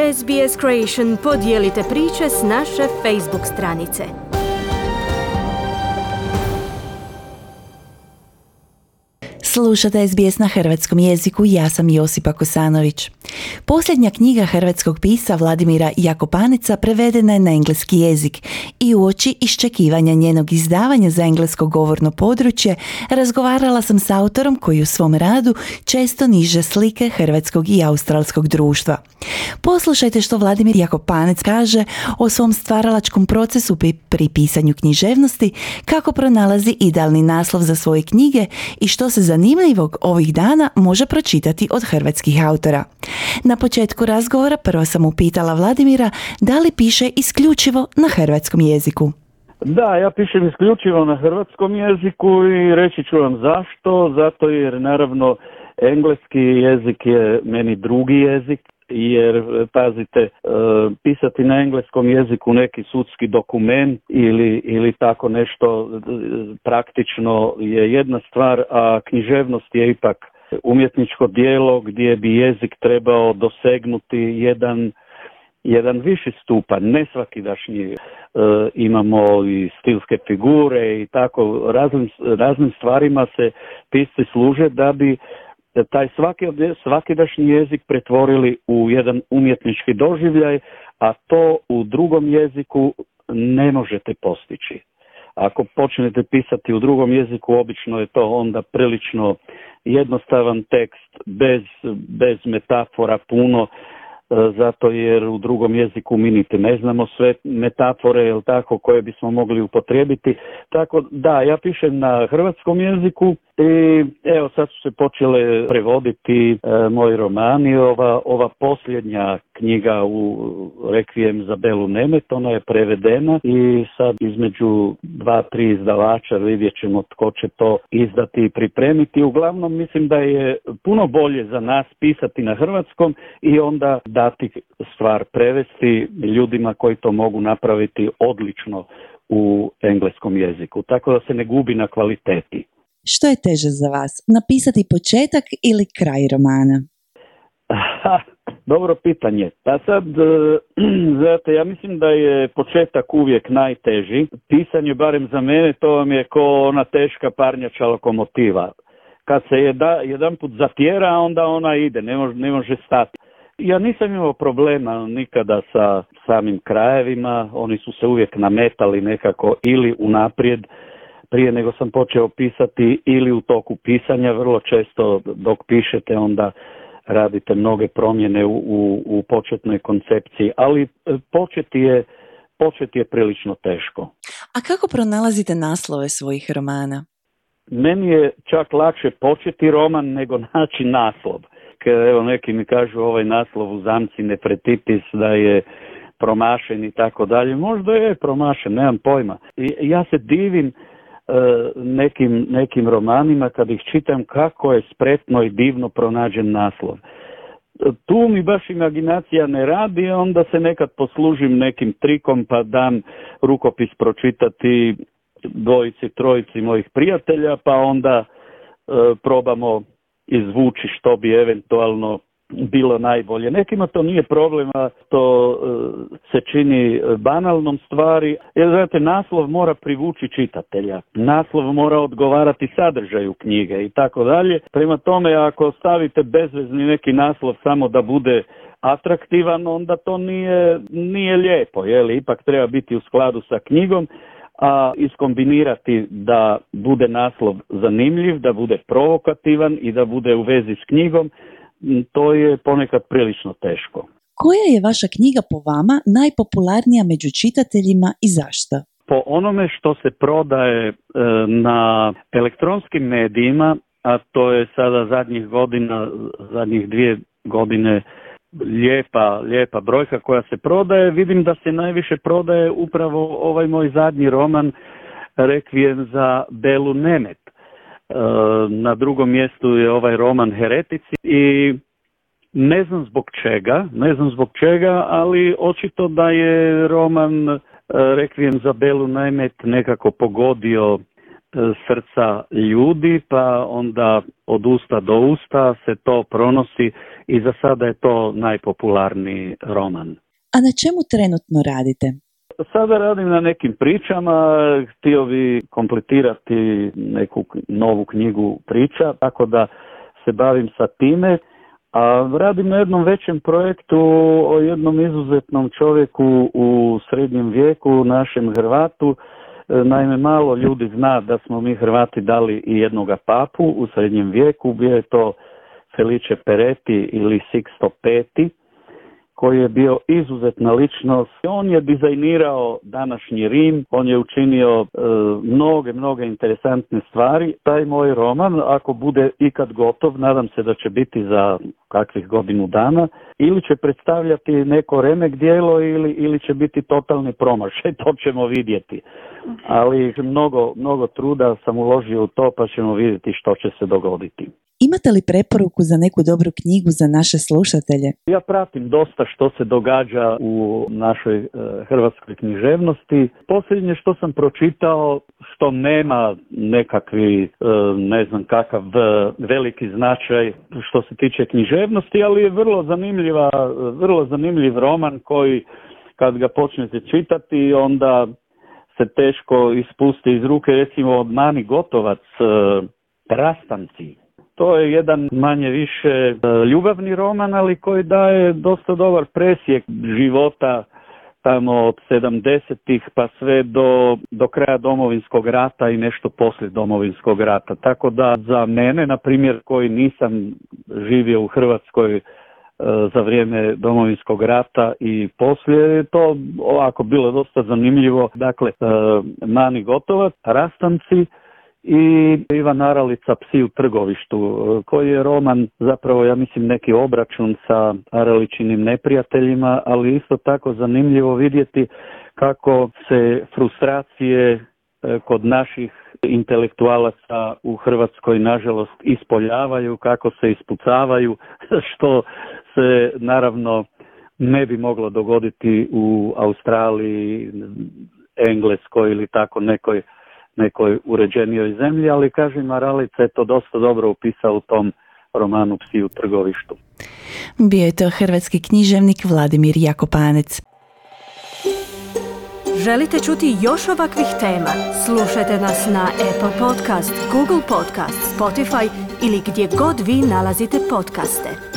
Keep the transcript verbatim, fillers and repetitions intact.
S B S Creation podijelite priče s naše Facebook stranice. Slušate S B S na hrvatskom jeziku, ja sam Josipa Kosanović. Posljednja knjiga hrvatskog pisca Vladimira Jakopaneca prevedena je na engleski jezik i uoči iščekivanja njenog izdavanja za englesko govorno područje razgovarala sam s autorom koji u svom radu često niže slike hrvatskog i australskog društva. Poslušajte što Vladimir Jakopanec kaže o svom stvaralačkom procesu pri pisanju književnosti, kako pronalazi idealni naslov za svoje knjige i što se zanimljivog ovih dana može pročitati od hrvatskih autora. Na početku razgovora prvo sam upitala Vladimira da li piše isključivo na hrvatskom jeziku. Da, ja pišem isključivo na hrvatskom jeziku i reći ću vam zašto. Zato jer naravno engleski jezik je meni drugi jezik. Jer, pazite, pisati na engleskom jeziku neki sudski dokument ili, ili tako nešto praktično je jedna stvar, a književnost je ipak umjetničko djelo gdje bi jezik trebao dosegnuti jedan, jedan viši stupanj, ne svakidašnji. E, imamo i stilske figure i tako, raznim, raznim stvarima se pisci služe da bi taj svaki, svakidašnji jezik pretvorili u jedan umjetnički doživljaj, a to u drugom jeziku ne možete postići. Ako počnete pisati u drugom jeziku, obično je to onda prilično jednostavan tekst, bez, bez metafora puno, zato jer u drugom jeziku mi niti ne znamo sve metafore, jel tako, koje bismo mogli upotrijebiti. Tako da, ja pišem na hrvatskom jeziku i evo sad su se počele prevoditi e, moji romani. Ova, ova posljednja knjiga u Rekvijem za Belu Nemet, ona je prevedena i sad između dva, tri izdavača vidjet ćemo tko će to izdati i pripremiti. Uglavnom mislim da je puno bolje za nas pisati na hrvatskom i onda dati stvar prevesti ljudima koji to mogu napraviti odlično u engleskom jeziku, tako da se ne gubi na kvaliteti. Što je teže za vas, napisati početak ili kraj romana? Dobro pitanje. Pa sad, znate, ja mislim da je početak uvijek najteži. Pisanje, barem za mene, to vam je ko ona teška parnjača lokomotiva. Kad se jedna, jedan put zatjera, onda ona ide, ne može, ne može stati. Ja nisam imao problema nikada sa samim krajevima, oni su se uvijek nametali nekako ili unaprijed, prije nego sam počeo pisati, ili u toku pisanja. Vrlo često dok pišete onda radite mnoge promjene u, u, u početnoj koncepciji, ali početi je, početi je prilično teško. A kako pronalazite naslove svojih romana? Meni je čak lakše početi roman nego naći naslov. Evo, neki mi kažu ovaj naslov u Zamci Nefretitis da je promašen i tako dalje. Možda je promašen, nemam pojma. I ja se divim e, nekim, nekim romanima kad ih čitam kako je spretno i divno pronađen naslov. Tu mi baš imaginacija ne radi, onda se nekad poslužim nekim trikom pa dam rukopis pročitati dvojici, trojici mojih prijatelja, pa onda e, probamo izvući što bi eventualno bilo najbolje. Nekima to nije problem, a to e, se čini banalnom stvari, jer znate, naslov mora privući čitatelja, naslov mora odgovarati sadržaju knjige i tako dalje. Prema tome, ako stavite bezvezni neki naslov samo da bude atraktivan, onda to nije, nije lijepo, jeli? Ipak treba biti u skladu sa knjigom, a iskombinirati da bude naslov zanimljiv, da bude provokativan i da bude u vezi s knjigom, to je ponekad prilično teško. Koja je vaša knjiga po vama najpopularnija među čitateljima i zašto? Po onome što se prodaje e, na elektronskim medijima, a to je sada zadnjih godina, zadnjih dvije godine lijepa, lijepa brojka koja se prodaje, vidim da se najviše prodaje upravo ovaj moj zadnji roman Rekvijem za Belu Nemet. E, na drugom mjestu je ovaj roman Heretici i ne znam zbog čega, ne znam zbog čega, ali očito da je roman Rekvijem za Belu Nemet nekako pogodio srca ljudi, pa onda od usta do usta se to pronosi i za sada je to najpopularniji roman. A na čemu trenutno radite? Sada radim na nekim pričama, htio bi kompletirati neku novu knjigu priča, tako da se bavim sa time. A radim na jednom većem projektu o jednom izuzetnom čovjeku u srednjem vijeku, našem Hrvatu. Naime, malo ljudi zna da smo mi Hrvati dali i jednoga papu u srednjem vijeku, bio je to Felice Peretti ili Sixto Peti, koji je bio izuzetna ličnost. On je dizajnirao današnji Rim, on je učinio e, mnoge, mnoge interesantne stvari. Taj moj roman, ako bude ikad gotov, nadam se da će biti za kakvih godinu dana, ili će predstavljati neko remek djelo ili, ili će biti totalni promašaj, to ćemo vidjeti. Ali mnogo, mnogo truda sam uložio u to, pa ćemo vidjeti što će se dogoditi. Imate li preporuku za neku dobru knjigu za naše slušatelje? Ja pratim dosta što se događa u našoj e, hrvatskoj književnosti. Posljednje što sam pročitao, što nema nekakvi, e, ne znam kakav e, veliki značaj što se tiče književnosti, ali je vrlo zanimljiva, vrlo zanimljiv roman koji kad ga počnete čitati onda se teško ispusti iz ruke, recimo Mani Gotovac, e, Rastanci. To je jedan manje više ljubavni roman, ali koji daje dosta dobar presjek života tamo od sedamdesetih pa sve do, do kraja Domovinskog rata i nešto poslije Domovinskog rata. Tako da za mene, na primjer, koji nisam živio u Hrvatskoj e, za vrijeme Domovinskog rata i poslije, je to ovako bilo dosta zanimljivo. Dakle, e, Mani Gotovac, Rastanci i Ivan Aralica, Psi u trgovištu, koji je roman zapravo, ja mislim, neki obračun sa Araličinim neprijateljima, ali isto tako zanimljivo vidjeti kako se frustracije kod naših intelektualaca u Hrvatskoj nažalost ispoljavaju, kako se ispucavaju, što se naravno ne bi moglo dogoditi u Australiji, Engleskoj ili tako nekoj nekoj uređenijoj zemlji, ali kažem, Aralica je to dosta dobro upisao u tom romanu Psi u trgovištu. Bio je to hrvatski književnik Vladimir Jakopanec. Želite čuti još ovakvih tema? Slušajte nas na Apple Podcast, Google Podcast, Spotify ili gdje god vi nalazite podcaste.